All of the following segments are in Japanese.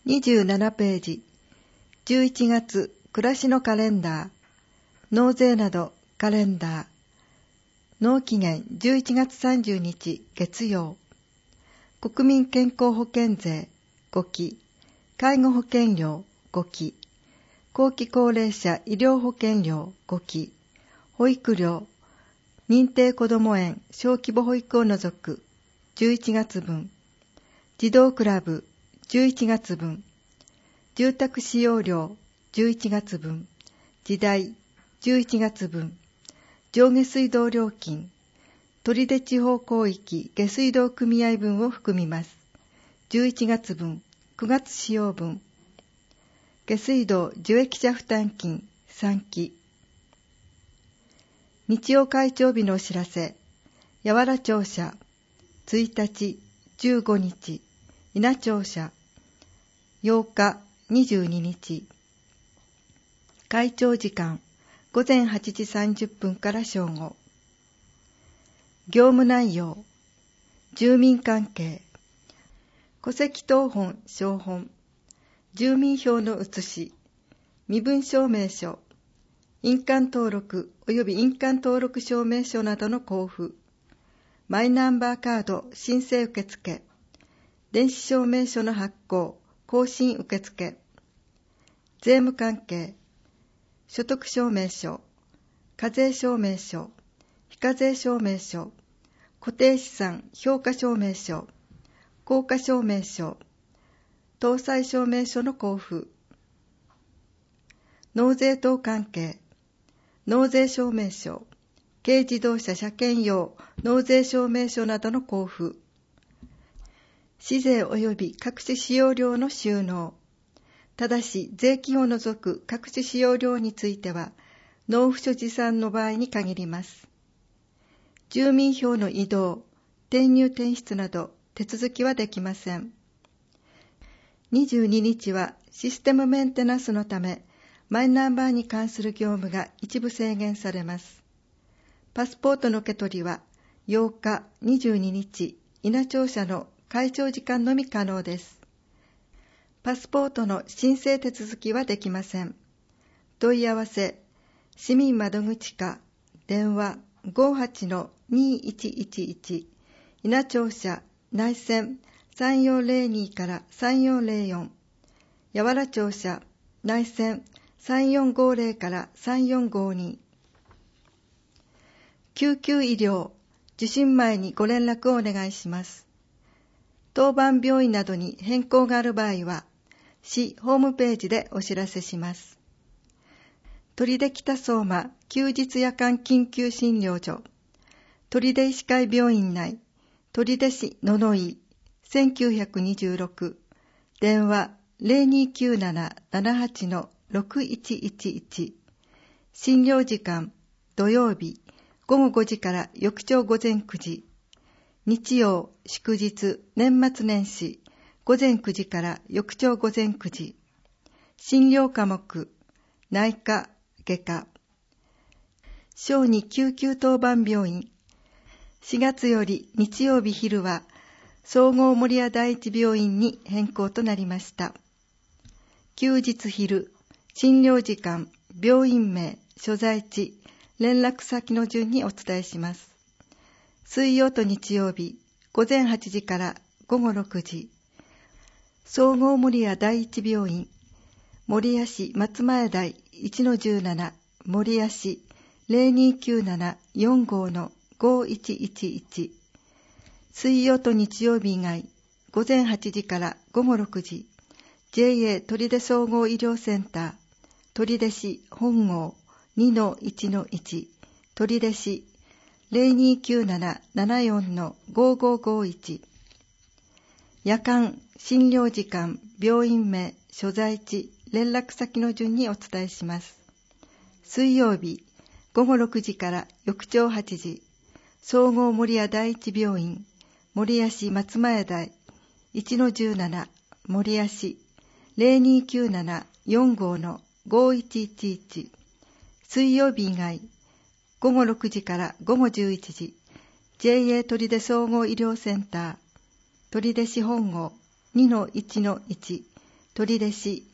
27ページ、11月暮らしのカレンダー、納税などカレンダー、納期限11月30日月曜、国民健康保険税5期、介護保険料5期、後期高齢者医療保険料5期、保育料、認定こども園小規模保育を除く11月分、児童クラブ11月分、住宅使用料11月分、地代11月分、上下水道料金、取手地方広域下水道組合分を含みます。11月分、9月使用分、下水道受益者負担金3期。日曜開帳日のお知らせ、八原庁舎、1日、15日、稲庁舎、8日、22日。開庁時間、午前8時30分から正午。業務内容、住民関係、戸籍謄本照本、住民票の写し、身分証明書、印鑑登録及び印鑑登録証明書などの交付、マイナンバーカード申請受付、電子証明書の発行、更新受付、税務関係、所得証明書、課税証明書、非課税証明書、固定資産評価証明書、効果証明書、搭載証明書の交付、納税等関係、納税証明書、軽自動車車検用納税証明書などの交付、市税及び各種使用料の収納、ただし税金を除く各種使用料については、納付書持参の場合に限ります。住民票の移動、転入転出など手続きはできません。22日はシステムメンテナンスのため、マイナンバーに関する業務が一部制限されます。パスポートの受け取りは8日、22日、稲庁舎の開庁時間のみ可能です。パスポートの申請手続きはできません。問い合わせ、市民窓口課、電話 58-2111、稲庁舎、内線3402から3404、八原庁舎、内線3450から3452。救急医療、受診前にご連絡をお願いします。当番病院などに変更がある場合は、市ホームページでお知らせします。取手北相馬休日夜間緊急診療所、取手医師会病院内、取手市野々井、1926、電話 0297-78-6111、診療時間、土曜日、午後5時から翌朝午前9時、日曜、祝日、年末年始、午前9時から翌朝午前9時。診療科目、内科、外科。小児救急当番病院。4月より日曜日昼は、総合守谷第一病院に変更となりました。休日昼、診療時間、病院名、所在地、連絡先の順にお伝えします。水曜と日曜日、午前8時から午後6時。総合守谷第一病院、守谷市松前台 1-17、守谷市 0297-45-5111。水曜と日曜日以外、午前8時から午後6時。JA 取手総合医療センター、取手市本郷 2-1-1、取手市 0297-74-5551。夜間、診療時間、病院名、所在地、連絡先の順にお伝えします。水曜日、午後6時から翌朝8時、総合守谷第一病院、守谷市松前台 1-17、守谷市 0297-45-5111。水曜日以外、午後6時から午後11時、JA 取手総合医療センター、取手市本郷 2-1-1、 取手市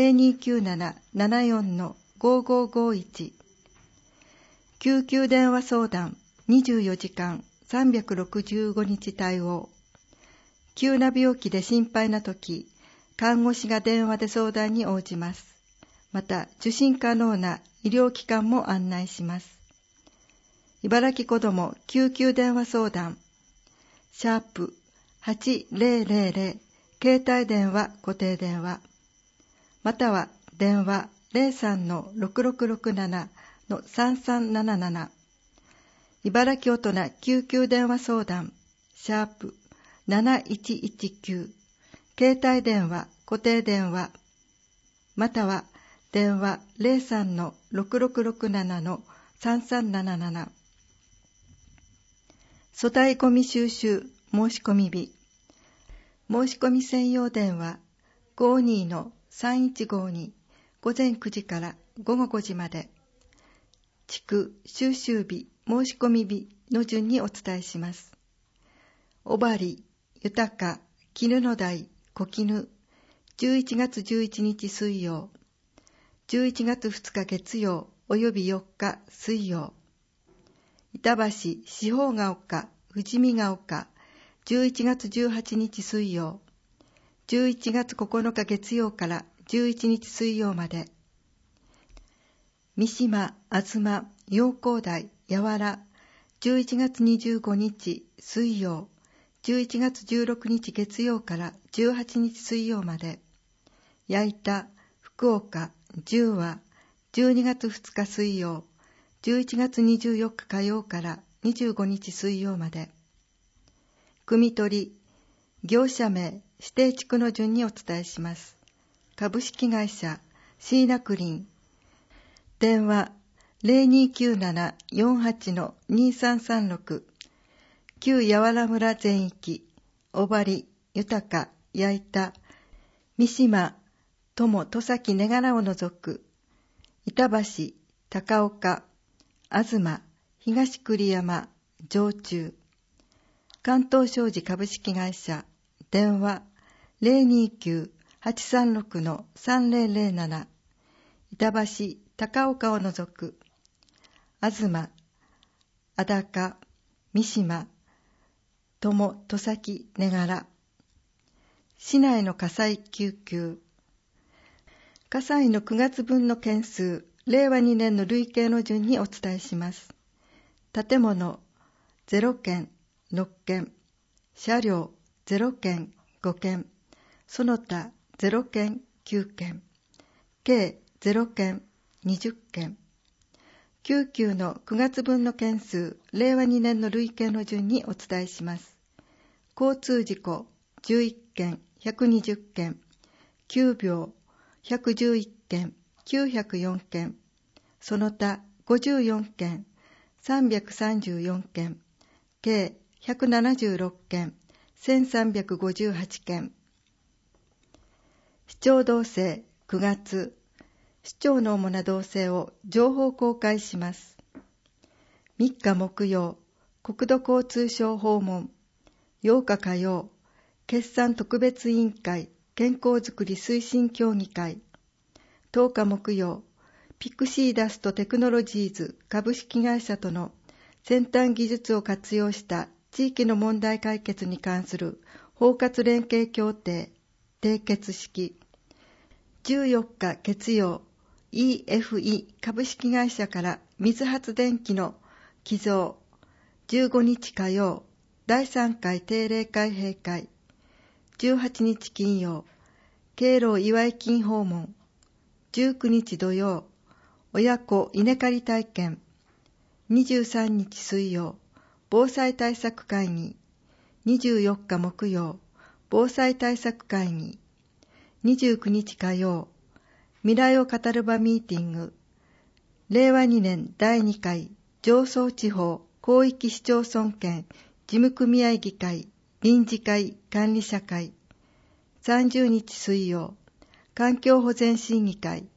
0297-74-5551 救急電話相談24時間365日対応。急な病気で心配なとき、看護師が電話で相談に応じます。また、受診可能な医療機関も案内します。茨城子ども救急電話相談#8000携帯電話固定電話または電話 03-6667-3377 茨城大人救急電話相談#7119携帯電話固定電話または電話 03-6667-3377 粗大ゴミ収集申し込み日申し込み専用電話 52-3152 午前9時から午後5時まで地区収集日申し込み日の順にお伝えします。小針、豊、絹の台、小絹11月11日水曜11月2日月曜および4日水曜板橋、四方が丘、富士見が丘、11月18日水曜、11月9日月曜から11日水曜まで。三島、東、陽光台、八原、11月25日水曜、11月16日月曜から18日水曜まで。矢板、福岡、十和、12月2日水曜、11月24日火曜から25日水曜まで。汲み取り、業者名、指定地区の順にお伝えします。株式会社、椎名クリン。電話、0297-48-2336。旧八原村全域、小針、豊、矢板、三島、友、戸崎、根柄を除く、板橋、高岡、東、東栗山、常駐。関東商事株式会社、電話 029-836-3007 板橋、高岡を除く、東、安高、三島、友、戸崎、根柄。市内の火災救急。火災の9月分の件数、令和2年の累計の順にお伝えします。建物0件、6件、車両0件、5件、その他0件、9件、計0件、20件。救急の9月分の件数、令和2年の累計の順にお伝えします。交通事故11件、120件、急病111件、904件、その他54件、334件、計176件、1358件。市長動静9月、市長の主な動静を情報公開します。3日木曜、国土交通省訪問。8日火曜、決算特別委員会健康づくり推進協議会。10日木曜、ピクシーダストテクノロジーズ株式会社との先端技術を活用した地域の問題解決に関する包括連携協定締結式。14日月曜、EFE 株式会社から水発電機の寄贈。15日火曜、第3回定例会閉会。18日金曜、敬老祝い金訪問。19日土曜、親子稲刈り体験。23日水曜、防災対策会議。24日木曜、防災対策会議。29日火曜、未来を語る場ミーティング。令和2年第2回上総地方広域市町村圏事務組合議会臨時会管理者会。30日水曜、環境保全審議会。